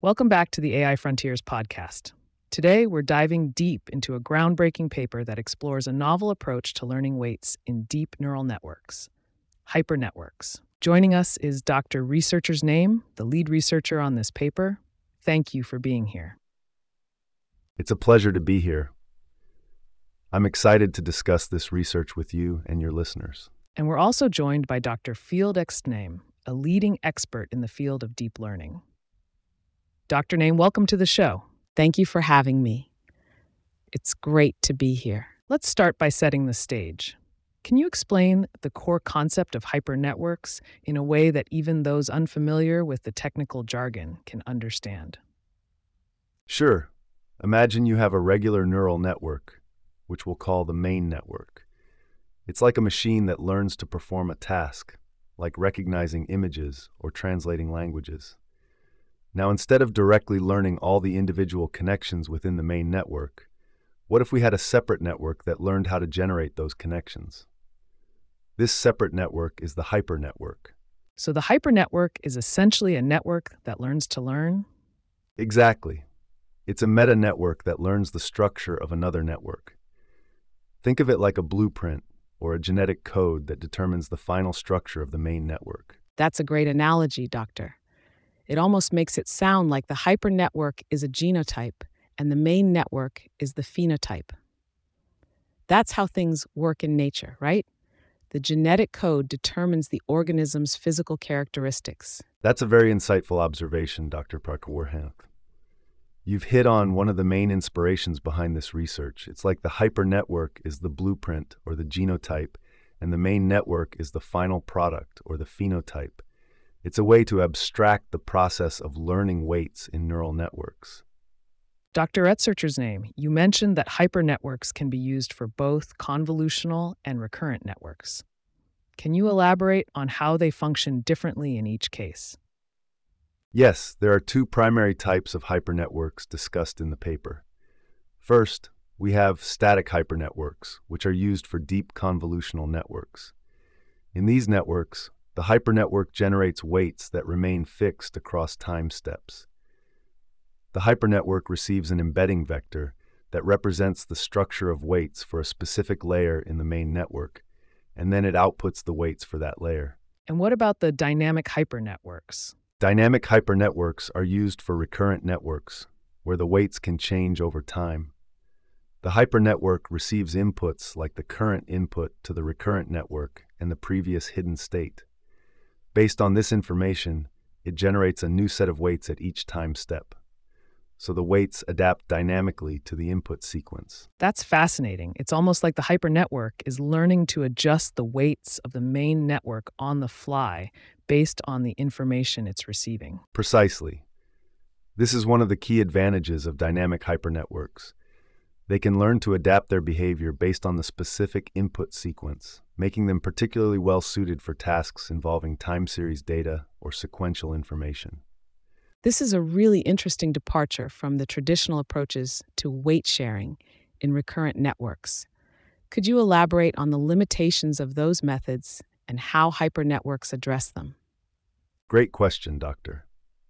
Welcome back to the AI Frontiers podcast. Today, we're diving deep into a groundbreaking paper that explores a novel approach to learning weights in deep neural networks, hypernetworks. Joining us is Dr. Researcher's Name, the lead researcher on this paper. Thank you for being here. It's a pleasure to be here. I'm excited to discuss this research with you and your listeners. And we're also joined by Dr. Fieldx Name, a leading expert in the field of deep learning. Dr. Name, welcome to the show. Thank you for having me. It's great to be here. Let's start by setting the stage. Can you explain the core concept of hypernetworks in a way that even those unfamiliar with the technical jargon can understand? Sure. Imagine you have a regular neural network, which we'll call the main network. It's like a machine that learns to perform a task, like recognizing images or translating languages. Now, instead of directly learning all the individual connections within the main network, what if we had a separate network that learned how to generate those connections? This separate network is the hypernetwork. So the hypernetwork is essentially a network that learns to learn? Exactly. It's a meta-network that learns the structure of another network. Think of it like a blueprint or a genetic code that determines the final structure of the main network. That's a great analogy, Doctor. It almost makes it sound like the hypernetwork is a genotype and the main network is the phenotype. That's how things work in nature, right? The genetic code determines the organism's physical characteristics. That's a very insightful observation, Dr. Parker-Warhanuth. You've hit on one of the main inspirations behind this research. It's like the hypernetwork is the blueprint or the genotype, and the main network is the final product or the phenotype. It's a way to abstract the process of learning weights in neural networks. Dr. Researcher's Name, you mentioned that hypernetworks can be used for both convolutional and recurrent networks. Can you elaborate on how they function differently in each case? Yes, there are two primary types of hypernetworks discussed in the paper. First, we have static hypernetworks, which are used for deep convolutional networks. In these networks, the hypernetwork generates weights that remain fixed across time steps. The hypernetwork receives an embedding vector that represents the structure of weights for a specific layer in the main network, and then it outputs the weights for that layer. And what about the dynamic hypernetworks? Dynamic hypernetworks are used for recurrent networks, where the weights can change over time. The hypernetwork receives inputs like the current input to the recurrent network and the previous hidden state. Based on this information, it generates a new set of weights at each time step. So the weights adapt dynamically to the input sequence. That's fascinating. It's almost like the hypernetwork is learning to adjust the weights of the main network on the fly based on the information it's receiving. Precisely. This is one of the key advantages of dynamic hypernetworks. They can learn to adapt their behavior based on the specific input sequence, making them particularly well suited for tasks involving time series data or sequential information. This is a really interesting departure from the traditional approaches to weight sharing in recurrent networks. Could you elaborate on the limitations of those methods and how hypernetworks address them? Great question, Doctor.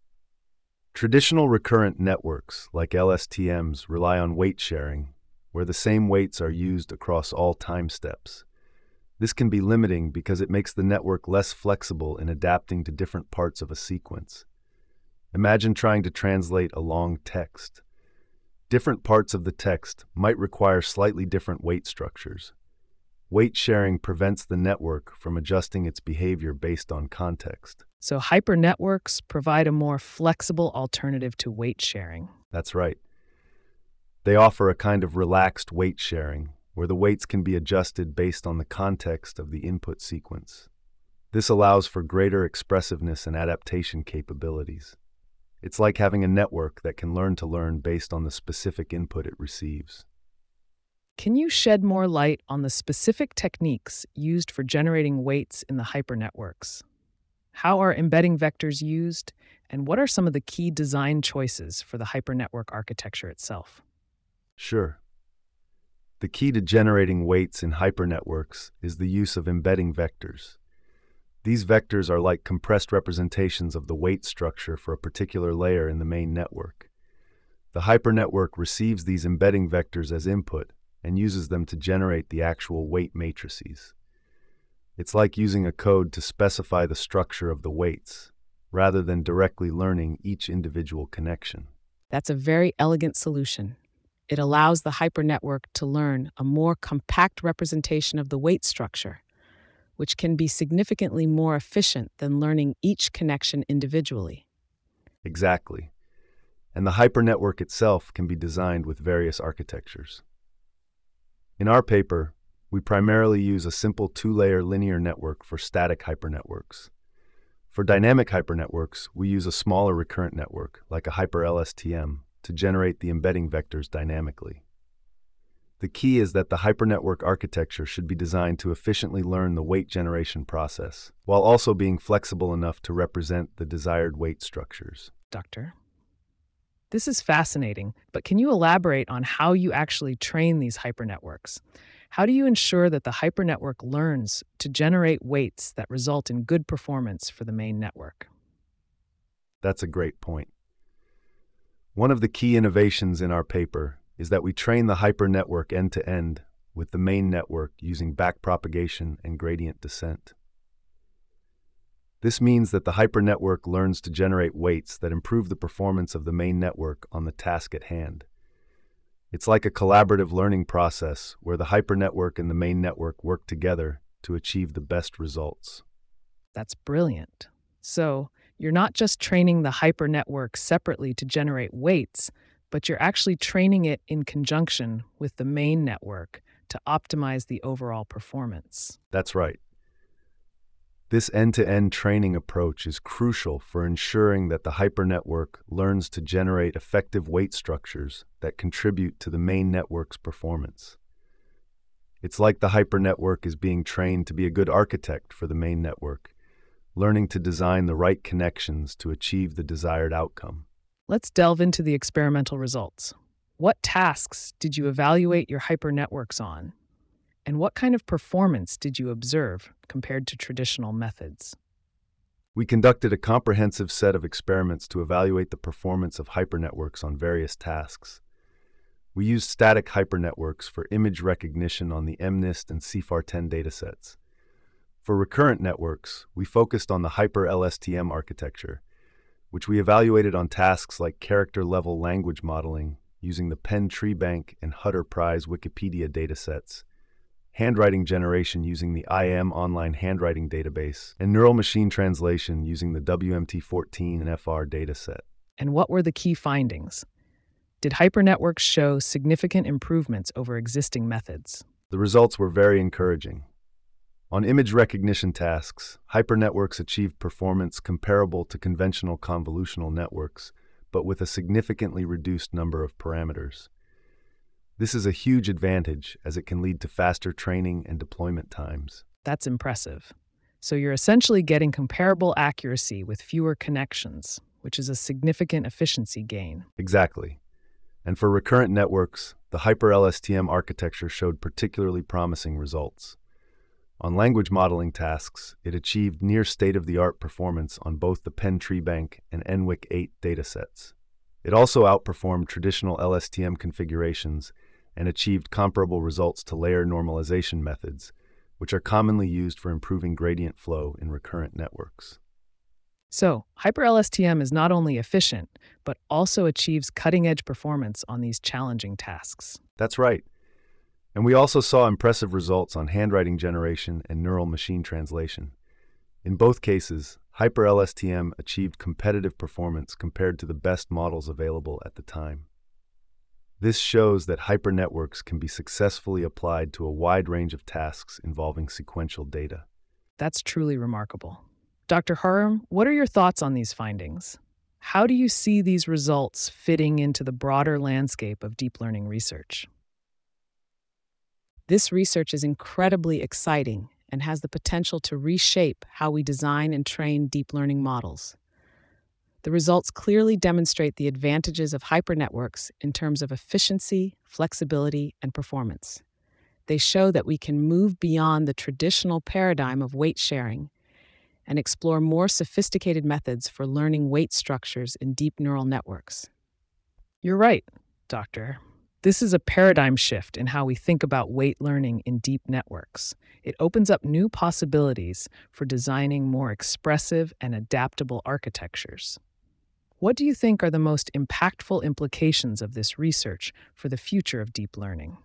Traditional recurrent networks, like LSTMs, rely on weight sharing, where the same weights are used across all time steps. This can be limiting because it makes the network less flexible in adapting to different parts of a sequence. Imagine trying to translate a long text. Different parts of the text might require slightly different weight structures. Weight sharing prevents the network from adjusting its behavior based on context. So hypernetworks provide a more flexible alternative to weight sharing. That's right. They offer a kind of relaxed weight sharing, where the weights can be adjusted based on the context of the input sequence. This allows for greater expressiveness and adaptation capabilities. It's like having a network that can learn to learn based on the specific input it receives. Can you shed more light on the specific techniques used for generating weights in the hypernetworks? How are embedding vectors used, and what are some of the key design choices for the hypernetwork architecture itself? Sure. The key to generating weights in hypernetworks is the use of embedding vectors. These vectors are like compressed representations of the weight structure for a particular layer in the main network. The hypernetwork receives these embedding vectors as input and uses them to generate the actual weight matrices. It's like using a code to specify the structure of the weights, rather than directly learning each individual connection. That's a very elegant solution. It allows the hypernetwork to learn a more compact representation of the weight structure, which can be significantly more efficient than learning each connection individually. Exactly. And the hypernetwork itself can be designed with various architectures. In our paper, we primarily use a simple two-layer linear network for static hypernetworks. For dynamic hypernetworks, we use a smaller recurrent network, like a hyper-LSTM, to generate the embedding vectors dynamically. The key is that the hypernetwork architecture should be designed to efficiently learn the weight generation process, while also being flexible enough to represent the desired weight structures. Doctor, this is fascinating, but can you elaborate on how you actually train these hypernetworks? How do you ensure that the hypernetwork learns to generate weights that result in good performance for the main network? That's a great point. One of the key innovations in our paper is that we train the hypernetwork end-to-end with the main network using backpropagation and gradient descent. This means that the hypernetwork learns to generate weights that improve the performance of the main network on the task at hand. It's like a collaborative learning process where the hypernetwork and the main network work together to achieve the best results. That's brilliant. So, you're not just training the hypernetwork separately to generate weights, but you're actually training it in conjunction with the main network to optimize the overall performance. That's right. This end-to-end training approach is crucial for ensuring that the hypernetwork learns to generate effective weight structures that contribute to the main network's performance. It's like the hypernetwork is being trained to be a good architect for the main network, learning to design the right connections to achieve the desired outcome. Let's delve into the experimental results. What tasks did you evaluate your hypernetworks on? And what kind of performance did you observe compared to traditional methods? We conducted a comprehensive set of experiments to evaluate the performance of hypernetworks on various tasks. We used static hypernetworks for image recognition on the MNIST and CIFAR-10 datasets. For recurrent networks, we focused on the hyper-LSTM architecture, which we evaluated on tasks like character-level language modeling using the Penn Treebank and Hutter Prize Wikipedia datasets, handwriting generation using the IM Online Handwriting Database, and neural machine translation using the WMT14 and FR dataset. And what were the key findings? Did hypernetworks show significant improvements over existing methods? The results were very encouraging. On image recognition tasks, hypernetworks achieved performance comparable to conventional convolutional networks, but with a significantly reduced number of parameters. This is a huge advantage as it can lead to faster training and deployment times. That's impressive. So you're essentially getting comparable accuracy with fewer connections, which is a significant efficiency gain. Exactly. And for recurrent networks, the hyper-LSTM architecture showed particularly promising results. On language modeling tasks, it achieved near state-of-the-art performance on both the Penn Treebank and NWIC8 datasets. It also outperformed traditional LSTM configurations and achieved comparable results to layer normalization methods, which are commonly used for improving gradient flow in recurrent networks. So, hyper-LSTM is not only efficient, but also achieves cutting-edge performance on these challenging tasks. That's right. And we also saw impressive results on handwriting generation and neural machine translation. In both cases, hyper-LSTM achieved competitive performance compared to the best models available at the time. This shows that hypernetworks can be successfully applied to a wide range of tasks involving sequential data. That's truly remarkable. Dr. Hurram, what are your thoughts on these findings? How do you see these results fitting into the broader landscape of deep learning research? This research is incredibly exciting and has the potential to reshape how we design and train deep learning models. The results clearly demonstrate the advantages of hypernetworks in terms of efficiency, flexibility, and performance. They show that we can move beyond the traditional paradigm of weight sharing and explore more sophisticated methods for learning weight structures in deep neural networks. You're right, Doctor. This is a paradigm shift in how we think about weight learning in deep networks. It opens up new possibilities for designing more expressive and adaptable architectures. What do you think are the most impactful implications of this research for the future of deep learning?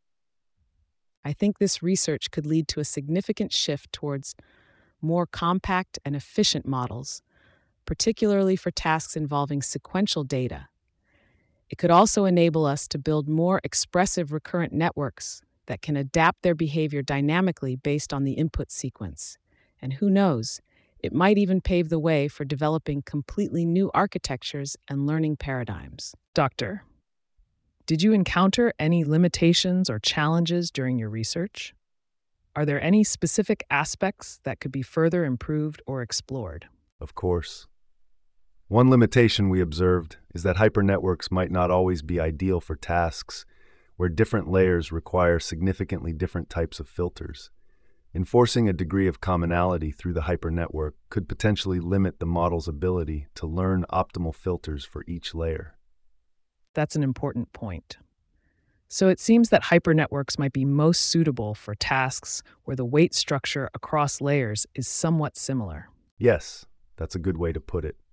I think this research could lead to a significant shift towards more compact and efficient models, particularly for tasks involving sequential data. It could also enable us to build more expressive recurrent networks that can adapt their behavior dynamically based on the input sequence. And who knows, it might even pave the way for developing completely new architectures and learning paradigms. Doctor, did you encounter any limitations or challenges during your research? Are there any specific aspects that could be further improved or explored? Of course. One limitation we observed is that hypernetworks might not always be ideal for tasks where different layers require significantly different types of filters. Enforcing a degree of commonality through the hypernetwork could potentially limit the model's ability to learn optimal filters for each layer. That's an important point. So it seems that hypernetworks might be most suitable for tasks where the weight structure across layers is somewhat similar. Yes, that's a good way to put it.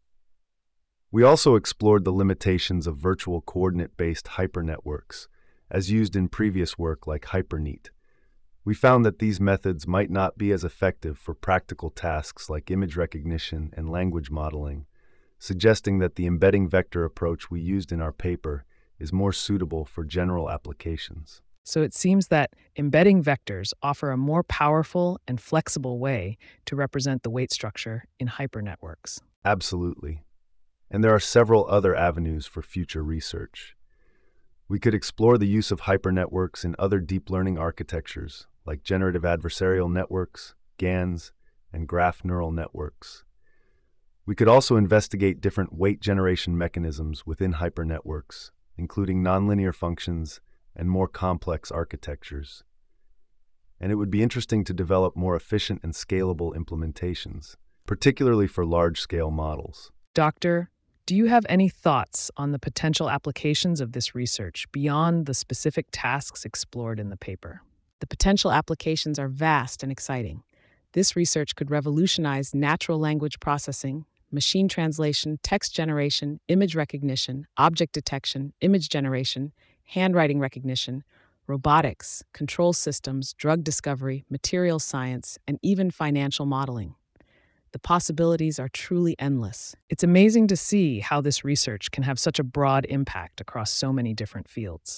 We also explored the limitations of virtual coordinate-based hypernetworks, as used in previous work like HyperNeat. We found that these methods might not be as effective for practical tasks like image recognition and language modeling, suggesting that the embedding vector approach we used in our paper is more suitable for general applications. So it seems that embedding vectors offer a more powerful and flexible way to represent the weight structure in hypernetworks. Absolutely. And there are several other avenues for future research. We could explore the use of hypernetworks in other deep learning architectures, like generative adversarial networks, GANs, and graph neural networks. We could also investigate different weight generation mechanisms within hypernetworks, including nonlinear functions and more complex architectures. And it would be interesting to develop more efficient and scalable implementations, particularly for large-scale models. Doctor, do you have any thoughts on the potential applications of this research beyond the specific tasks explored in the paper? The potential applications are vast and exciting. This research could revolutionize natural language processing, machine translation, text generation, image recognition, object detection, image generation, handwriting recognition, robotics, control systems, drug discovery, materials science, and even financial modeling. The possibilities are truly endless. It's amazing to see how this research can have such a broad impact across so many different fields.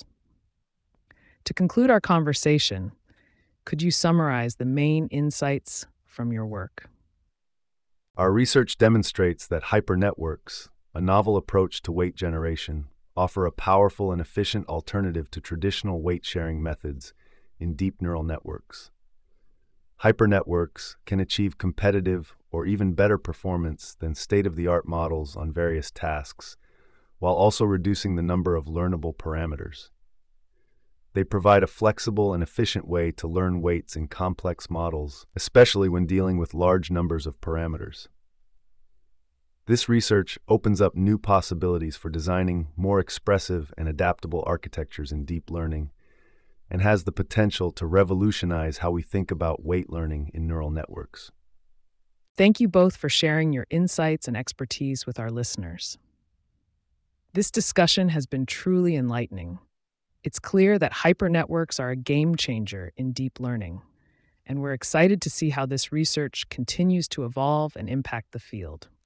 To conclude our conversation, could you summarize the main insights from your work? Our research demonstrates that hypernetworks, a novel approach to weight generation, offer a powerful and efficient alternative to traditional weight-sharing methods in deep neural networks. Hypernetworks can achieve competitive or even better performance than state-of-the-art models on various tasks, while also reducing the number of learnable parameters. They provide a flexible and efficient way to learn weights in complex models, especially when dealing with large numbers of parameters. This research opens up new possibilities for designing more expressive and adaptable architectures in deep learning, and has the potential to revolutionize how we think about weight learning in neural networks. Thank you both for sharing your insights and expertise with our listeners. This discussion has been truly enlightening. It's clear that hypernetworks are a game changer in deep learning, and we're excited to see how this research continues to evolve and impact the field.